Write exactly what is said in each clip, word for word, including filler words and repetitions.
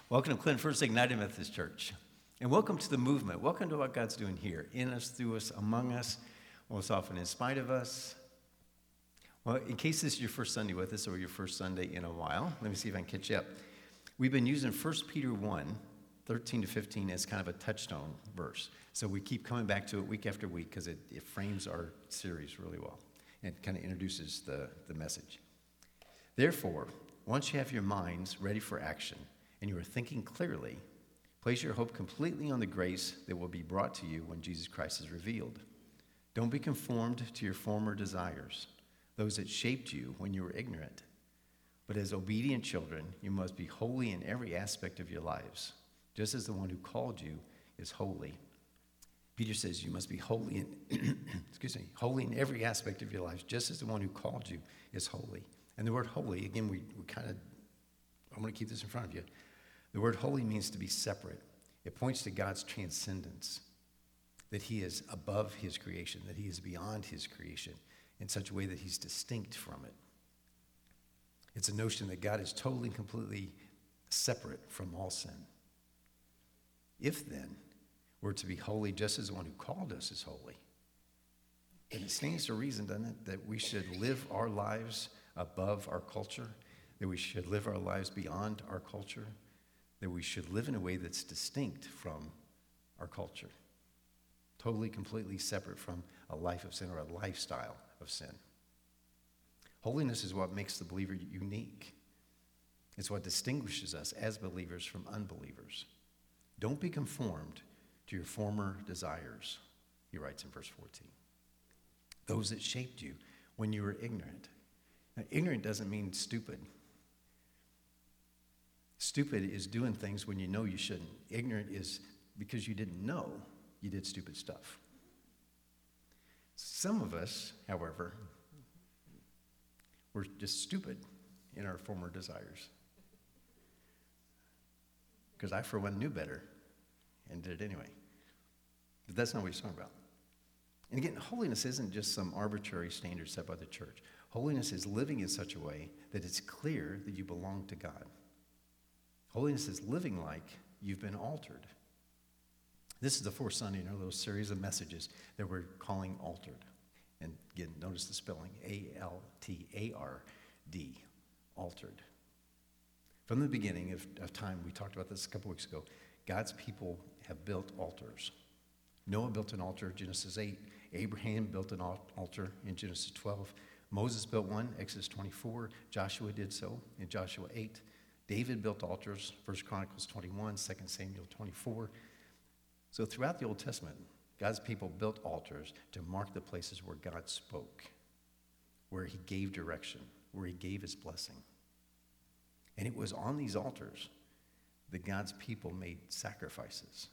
Welcome to Clinton First Ignited Methodist Church. And welcome to the movement. Welcome to what God's doing here, in us, through us, among us, most often in spite of us. Well, in case this is your first Sunday with us or your first Sunday in a while, let me see if I can catch you up. We've been using First Peter one, thirteen to fifteen as kind of a touchstone verse. So we keep coming back to it week after week because it, it frames our series really well. And it kind of introduces the, the message. Therefore, once you have your minds ready for action and you are thinking clearly, place your hope completely on the grace that will be brought to you when Jesus Christ is revealed. Don't be conformed to your former desires, those that shaped you when you were ignorant. But as obedient children, you must be holy in every aspect of your lives, just as the one who called you is holy. Peter says you must be holy in, excuse me, holy in every aspect of your lives, just as the one who called you is holy. And the word holy, again, we, we kind of, I'm going to keep this in front of you. The word holy means to be separate. It points to God's transcendence, that he is above his creation, that he is beyond his creation in such a way that he's distinct from it. It's a notion that God is totally and completely separate from all sin. If then we're to be holy just as the one who called us is holy, then it stands to reason, doesn't it, that we should live our lives above our culture, that we should live our lives beyond our culture, that we should live in a way that's distinct from our culture, totally, completely separate from a life of sin or a lifestyle of sin. Holiness is what makes the believer unique. It's what distinguishes us as believers from unbelievers. Don't be conformed to your former desires, he writes in verse fourteen. Those that shaped you when you were ignorant. Now, ignorant doesn't mean stupid. Stupid is doing things when you know you shouldn't. Ignorant is because you didn't know you did stupid stuff. Some of us, however, were just stupid in our former desires. Because I, for one, knew better and did it anyway. But that's not what he's talking about. And again, holiness isn't just some arbitrary standard set by the church. Holiness is living in such a way that it's clear that you belong to God. Holiness is living like you've been altered. This is the fourth Sunday in our little series of messages that we're calling Altered. And again, notice the spelling, A L T A R D, altered. From the beginning of, of time, we talked about this a couple weeks ago, God's people have built altars. Noah built an altar, Genesis eight. Abraham built an altar in Genesis twelve. Moses built one, Exodus twenty-four. Joshua did so in Joshua eight. David built altars, First Chronicles twenty-one, Second Samuel twenty-four. So throughout the Old Testament, God's people built altars to mark the places where God spoke, where he gave direction, where he gave his blessing. And it was on these altars that God's people made sacrifices,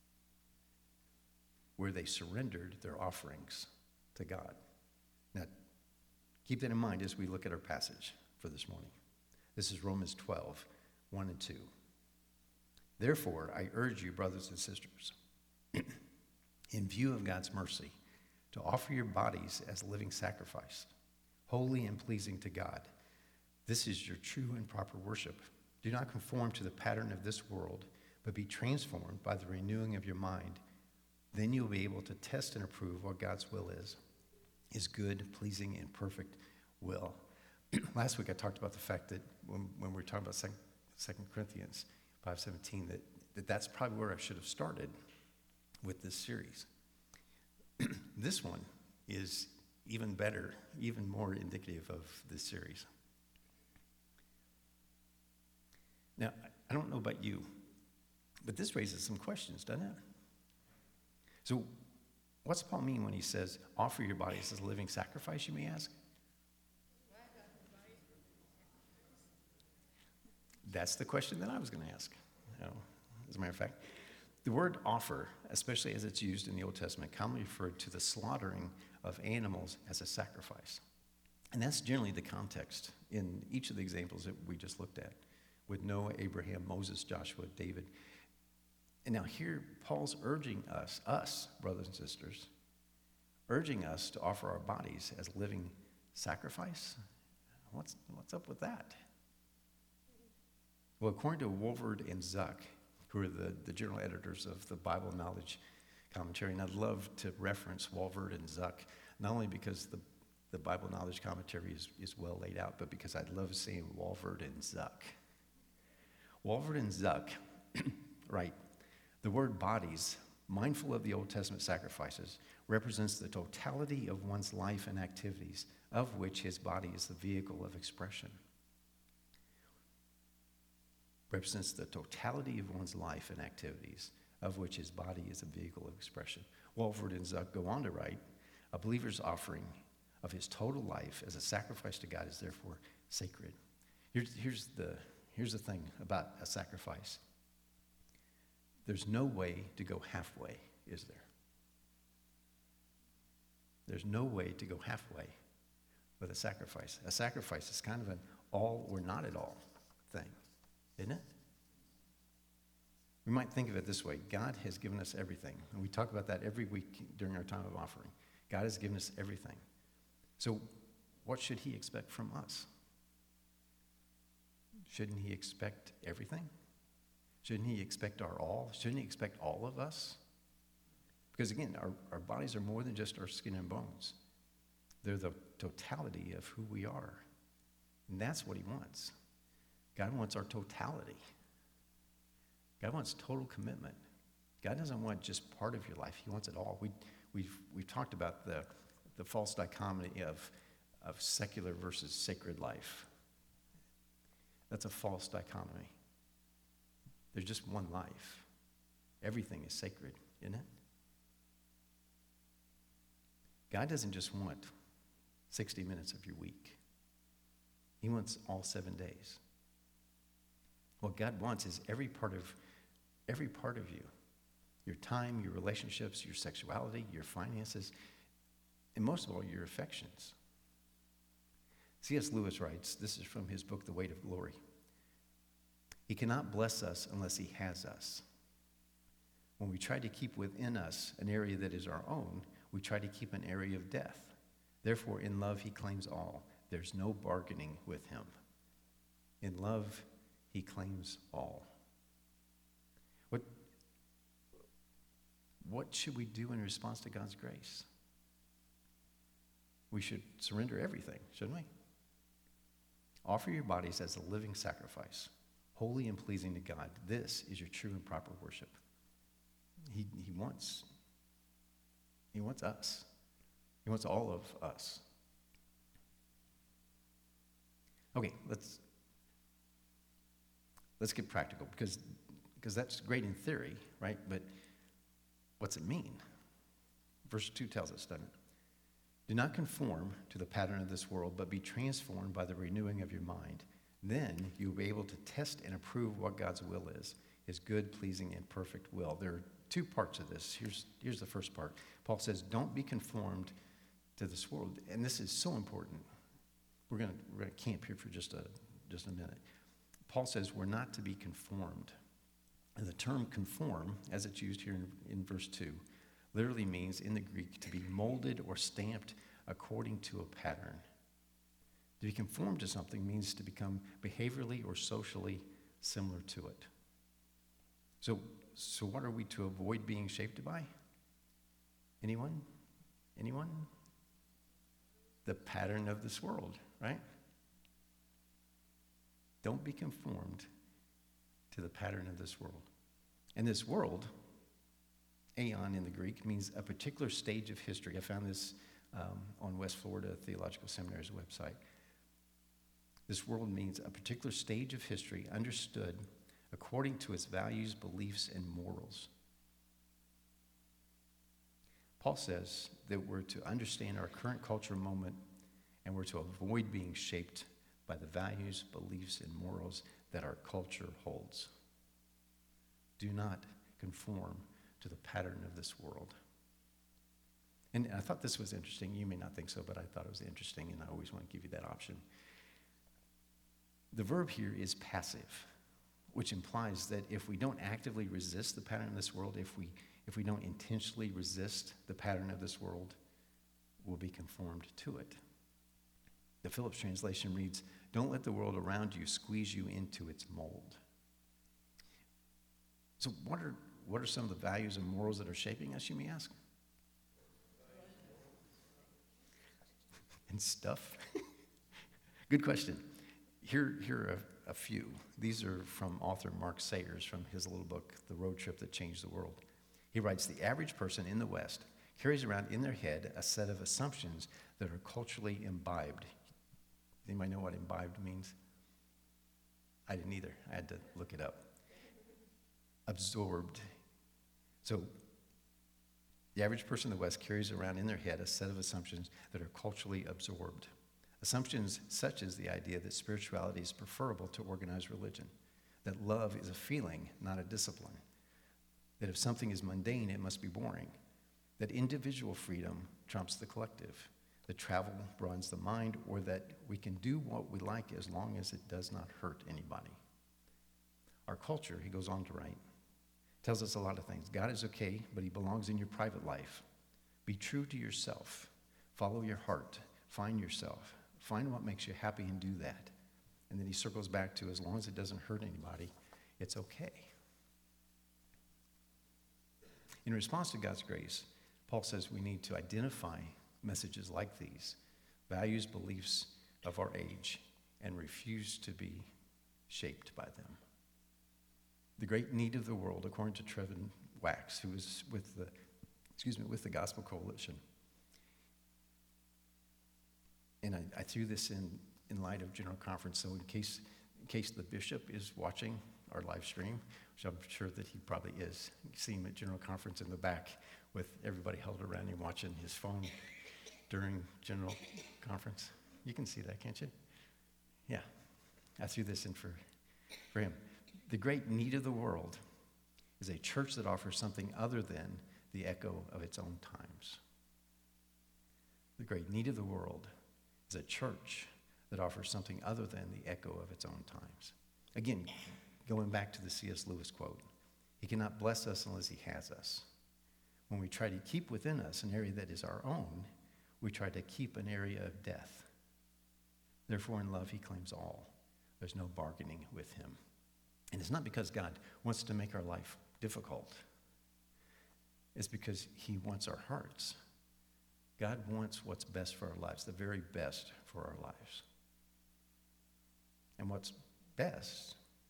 where they surrendered their offerings to God. Now, keep that in mind as we look at our passage for this morning. This is Romans twelve, one and two. Therefore, I urge you, brothers and sisters, in view of God's mercy, to offer your bodies as a living sacrifice, holy and pleasing to God. This is your true and proper worship. Do not conform to the pattern of this world, but be transformed by the renewing of your mind. Then you'll be able to test and approve what God's will is, his good, pleasing, and perfect will. Last week I talked about the fact that when, when we were talking about Second Corinthians five seventeen, that, that that's probably where I should have started with this series. This one is even better, even more indicative of this series. Now, I don't know about you, but this raises some questions, doesn't it? So, what's Paul mean when he says, offer your bodies as a living sacrifice, you may ask? That's the question that I was going to ask. You know, as a matter of fact, the word offer, especially as it's used in the Old Testament, commonly referred to the slaughtering of animals as a sacrifice. And that's generally the context in each of the examples that we just looked at, with Noah, Abraham, Moses, Joshua, David. And now here, Paul's urging us, us, brothers and sisters, urging us to offer our bodies as living sacrifice. What's, what's up with that? Well, according to Wolford and Zuck, who are the, the general editors of the Bible Knowledge Commentary, and I'd love to reference Wolford and Zuck, not only because the, the Bible Knowledge Commentary is, is well laid out, but because I love seeing Wolford and Zuck. Wolford and Zuck, right, the word bodies, mindful of the Old Testament sacrifices, represents the totality of one's life and activities, of which his body is the vehicle of expression. Represents the totality of one's life and activities, of which his body is a vehicle of expression. Wolford and Zuck go on to write, a believer's offering of his total life as a sacrifice to God is therefore sacred. Here's, here's, the, here's the thing about a sacrifice. There's no way to go halfway, is there? There's no way to go halfway with a sacrifice. A sacrifice is kind of an all or not at all thing, isn't it? We might think of it this way. God has given us everything. And we talk about that every week during our time of offering. God has given us everything. So what should he expect from us? Shouldn't he expect everything? Shouldn't he expect our all? Shouldn't he expect all of us? Because again, our, our bodies are more than just our skin and bones. They're the totality of who we are. And that's what he wants. God wants our totality. God wants total commitment. God doesn't want just part of your life. He wants it all. We, we've, we've talked about the, the false dichotomy of, of secular versus sacred life. That's a false dichotomy. There's just one life. Everything is sacred, isn't it? God doesn't just want sixty minutes of your week. He wants all seven days. What God wants is every part of every part of you. Your time, your relationships, your sexuality, your finances, and most of all, your affections. C S Lewis writes, this is from his book, The Weight of Glory. He cannot bless us unless he has us. When we try to keep within us an area that is our own, we try to keep an area of death. Therefore, in love, he claims all. There's no bargaining with him. In love, he claims all. What, what should we do in response to God's grace? We should surrender everything, shouldn't we? Offer your bodies as a living sacrifice, holy and pleasing to God. This is your true and proper worship. He, he wants, he wants us. He wants all of us. Okay, let's let's get practical because because that's great in theory, right? But what's it mean? Verse two tells us, doesn't it? Do not conform to the pattern of this world, but be transformed by the renewing of your mind. Then you'll be able to test and approve what God's will is, his good, pleasing, and perfect will. There are two parts of this. Here's, here's the first part. Paul says, don't be conformed to this world. And this is so important. We're going we're gonna camp here for just a, just a minute. Paul says we're not to be conformed. And the term conform, as it's used here in, in verse two, literally means in the Greek to be molded or stamped according to a pattern. To be conformed to something means to become behaviorally or socially similar to it. So, so what are we to avoid being shaped by? Anyone? Anyone? The pattern of this world, right? Don't be conformed to the pattern of this world. And this world, aeon in the Greek, means a particular stage of history. I found this um, on West Florida Theological Seminary's website. This world means a particular stage of history understood according to its values, beliefs, and morals. Paul says that we're to understand our current cultural moment and we're to avoid being shaped by the values, beliefs, and morals that our culture holds. Do not conform to the pattern of this world. And I thought this was interesting. You may not think so, but I thought it was interesting, and I always want to give you that option. The verb here is passive, which implies that if we don't actively resist the pattern of this world, if we if we don't intentionally resist the pattern of this world, we'll be conformed to it. The Phillips translation reads, "Don't let the world around you squeeze you into its mold." So what are, what are some of the values and morals that are shaping us, you may ask? And stuff? Good question. Here, here are a, a few. These are from author Mark Sayers from his little book, The Road Trip That Changed the World. He writes, the average person in the West carries around in their head a set of assumptions that are culturally imbibed. Anybody know what imbibed means? I didn't either. I had to look it up. Absorbed. So the average person in the West carries around in their head a set of assumptions that are culturally absorbed. Assumptions such as the idea that spirituality is preferable to organized religion, that love is a feeling, not a discipline, that if something is mundane, it must be boring, that individual freedom trumps the collective, that travel broadens the mind, or that we can do what we like as long as it does not hurt anybody. Our culture, he goes on to write, tells us a lot of things. God is okay, but he belongs in your private life. Be true to yourself. Follow your heart. Find yourself. Find what makes you happy and do that. And then he circles back to, as long as it doesn't hurt anybody, it's okay. In response to God's grace, Paul says we need to identify messages like these, values, beliefs of our age, and refuse to be shaped by them. The great need of the world, according to Trevin Wax, who was with the, excuse me, with the Gospel Coalition. And I, I threw this in, in light of General Conference, so in case, in case the bishop is watching our live stream, which I'm sure that he probably is. You see him at General Conference in the back with everybody held around him watching his phone during General Conference. You can see that, can't you? Yeah, I threw this in for, for him. The great need of the world is a church that offers something other than the echo of its own times. The great need of the world is a church that offers something other than the echo of its own times. Again, going back to the C S Lewis quote, he cannot bless us unless he has us. When we try to keep within us an area that is our own, we try to keep an area of death. Therefore, in love, he claims all. There's no bargaining with him. And it's not because God wants to make our life difficult. It's because he wants our hearts. God wants what's best for our lives, the very best for our lives. And what's best,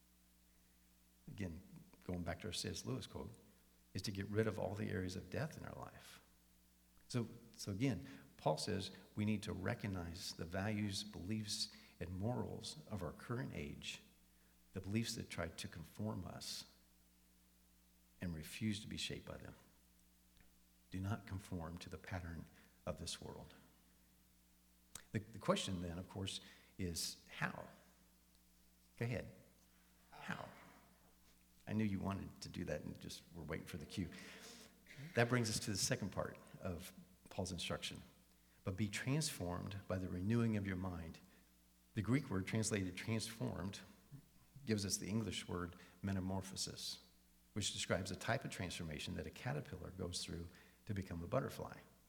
again, going back to our C S Lewis quote, is to get rid of all the areas of death in our life. So, so again, Paul says we need to recognize the values, beliefs, and morals of our current age, the beliefs that try to conform us and refuse to be shaped by them. Do not conform to the pattern of this world. The, the question then, of course, is how? Go ahead. How? I knew you wanted to do that and just were waiting for the cue. That brings us to the second part of Paul's instruction. But be transformed by the renewing of your mind. The Greek word translated transformed gives us the English word metamorphosis, which describes a type of transformation that a caterpillar goes through to become a butterfly.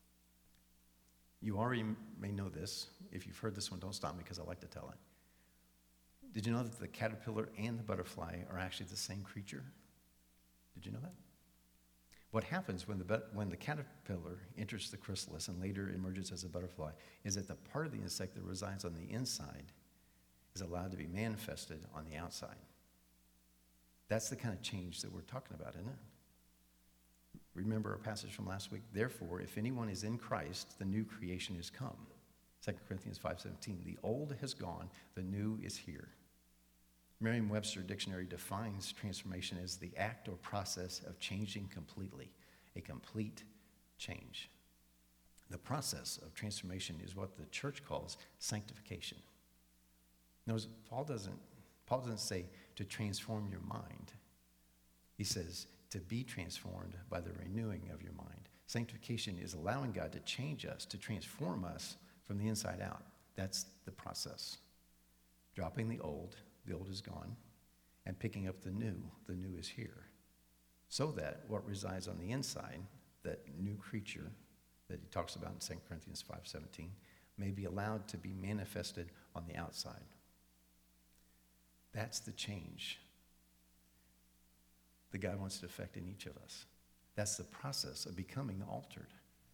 You already may know this. If you've heard this one, don't stop me because I like to tell it. Did you know that the caterpillar and the butterfly are actually the same creature? Did you know that? What happens when the, when the caterpillar enters the chrysalis and later emerges as a butterfly is that the part of the insect that resides on the inside is allowed to be manifested on the outside. That's the kind of change that we're talking about, isn't it? Remember our passage from last week? Therefore, if anyone is in Christ, the new creation has come. Second Corinthians five seventeen, the old has gone, the new is here. Merriam-Webster Dictionary defines transformation as the act or process of changing completely, a complete change. The process of transformation is what the church calls sanctification. Notice, Paul doesn't, Paul doesn't say to transform your mind. He says to be transformed by the renewing of your mind. Sanctification is allowing God to change us, to transform us from the inside out. That's the process. Dropping the old, the old is gone, and picking up the new, the new is here. So that what resides on the inside, that new creature that he talks about in Second Corinthians five seventeen, may be allowed to be manifested on the outside. That's the change. that God wants to effect in each of us. That's the process of becoming altered.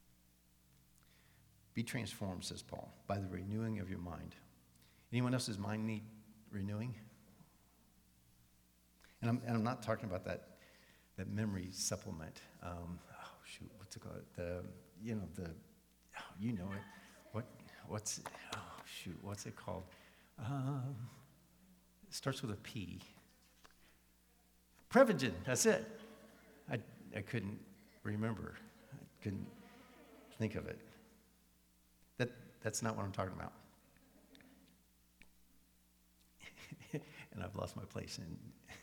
Be transformed, says Paul, by the renewing of your mind. Anyone else's mind need renewing? And I'm, and I'm not talking about that, that memory supplement. Um, oh, shoot, what's it called? The, you know, the, oh, you know it. What, what's, oh, shoot, what's it called? Um, it starts with a P. Prevagen, that's it. I, I couldn't remember. I couldn't think of it. That, that's not what I'm talking about. And I've lost my place in.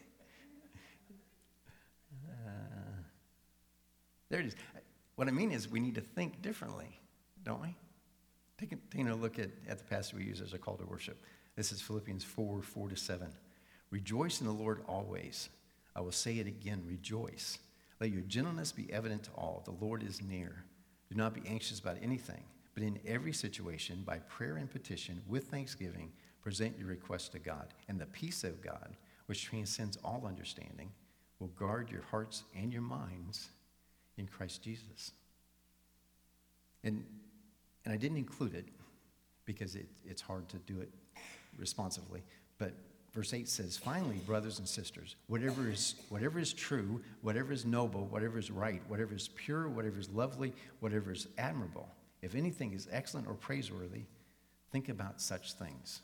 Uh, there it is. What I mean is we need to think differently, don't we? Take a, taking a look at, at the passage we use as a call to worship. This is Philippians four, four to seven. Rejoice in the Lord always. I will say it again, rejoice. Let your gentleness be evident to all. The Lord is near. Do not be anxious about anything, but in every situation, by prayer and petition, with thanksgiving, present your requests to God. And the peace of God, which transcends all understanding, will guard your hearts and your minds in Christ Jesus. And, and I didn't include it because it, it's hard to do it responsively, but verse eight says, finally, brothers and sisters, whatever is, whatever is true, whatever is noble, whatever is right, whatever is pure, whatever is lovely, whatever is admirable, if anything is excellent or praiseworthy, think about such things.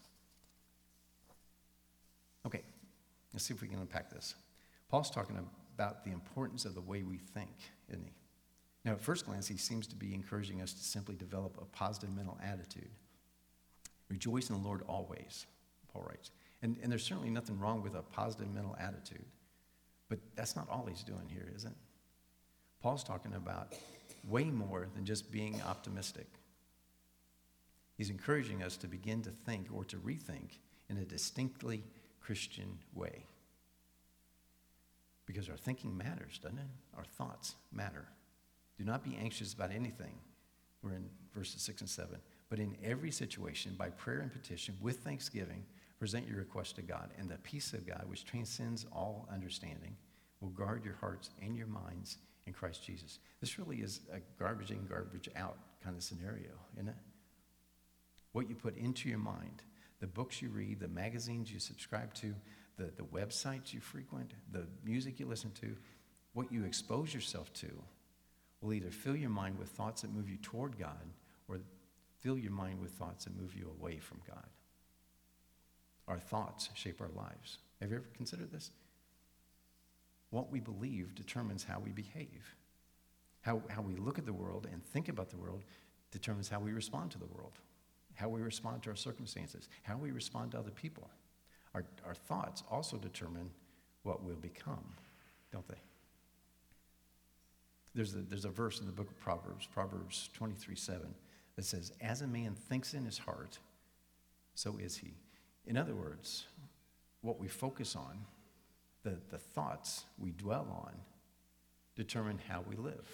Okay, let's see if we can unpack this. Paul's talking about the importance of the way we think, isn't he? Now, at first glance, he seems to be encouraging us to simply develop a positive mental attitude. Rejoice in the Lord always, Paul writes. And, and there's certainly nothing wrong with a positive mental attitude. But that's not all he's doing here, is it? Paul's talking about way more than just being optimistic. He's encouraging us to begin to think or to rethink in a distinctly Christian way. Because our thinking matters, doesn't it? Our thoughts matter. Do not be anxious about anything. We're in verses six and seven. But in every situation, by prayer and petition, with thanksgiving, present your request to God. And the peace of God, which transcends all understanding, will guard your hearts and your minds in Christ Jesus. This really is a garbage in, garbage out kind of scenario, isn't it? What you put into your mind, the books you read, the magazines you subscribe to, the, the websites you frequent, the music you listen to, what you expose yourself to will either fill your mind with thoughts that move you toward God or fill your mind with thoughts that move you away from God. Our thoughts shape our lives. Have you ever considered this? What we believe determines how we behave. How, how we look at the world and think about the world determines how we respond to the world, how we respond to our circumstances, how we respond to other people. Our, our thoughts also determine what we'll become, don't they? There's a, there's a verse in the book of Proverbs, Proverbs twenty-three seven, that says, as a man thinks in his heart, so is he. In other words, what we focus on, the, the thoughts we dwell on, determine how we live.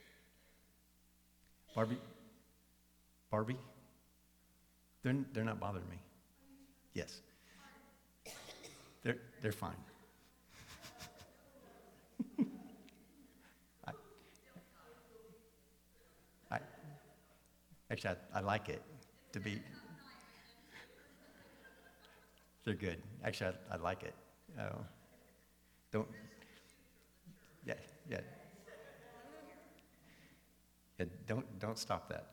Barbie? Barbie? They're, they're not bothering me. Yes. They're, they're fine. I, I, actually, I, I like it to be... They're good. Actually, I, I like it. Uh, don't... Yeah, yeah. Yeah, don't, don't stop that.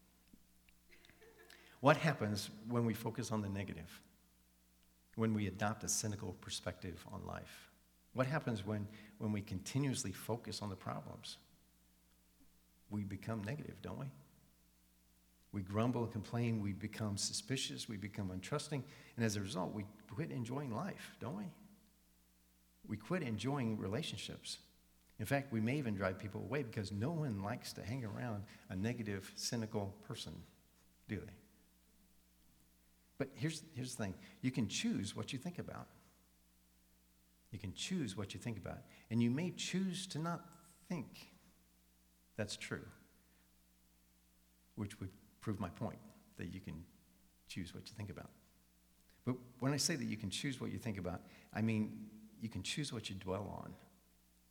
What happens when we focus on the negative? When we adopt a cynical perspective on life? What happens when, when we continuously focus on the problems? We become negative, don't we? We grumble and complain, we become suspicious, we become untrusting, and as a result, we quit enjoying life, don't we? We quit enjoying relationships. In fact, we may even drive people away because no one likes to hang around a negative, cynical person, do they? But here's, here's the thing. You can choose what you think about. You can choose what you think about. And you may choose to not think that's true, which would prove my point, that you can choose what you think about. But when I say that you can choose what you think about, I mean you can choose what you dwell on.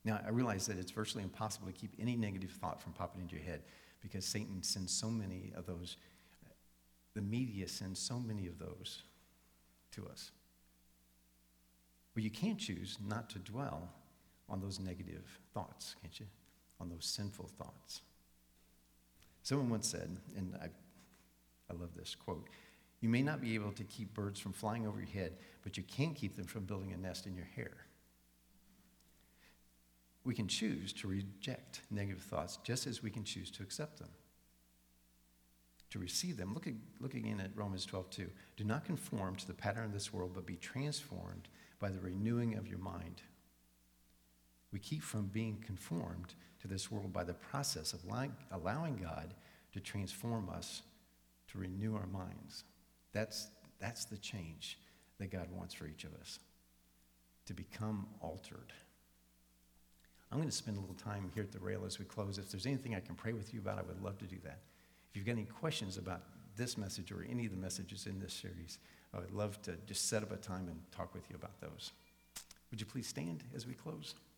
Now, I realize that it's virtually impossible to keep any negative thought from popping into your head because Satan sends so many of those, the media sends so many of those to us. But you can choose not to dwell on those negative thoughts, can't you? On those sinful thoughts. Someone once said, and I, I love this quote, "You may not be able to keep birds from flying over your head, but you can keep them from building a nest in your hair." We can choose to reject negative thoughts just as we can choose to accept them, to receive them. Look, at, look again at Romans twelve two. "Do not conform to the pattern of this world, but be transformed by the renewing of your mind." We keep from being conformed to this world by the process of allowing God to transform us, to renew our minds. That's, that's the change that God wants for each of us, to become altered. I'm going to spend a little time here at the rail as we close. If there's anything I can pray with you about, I would love to do that. If you've got any questions about this message or any of the messages in this series, I would love to just set up a time and talk with you about those. Would you please stand as we close?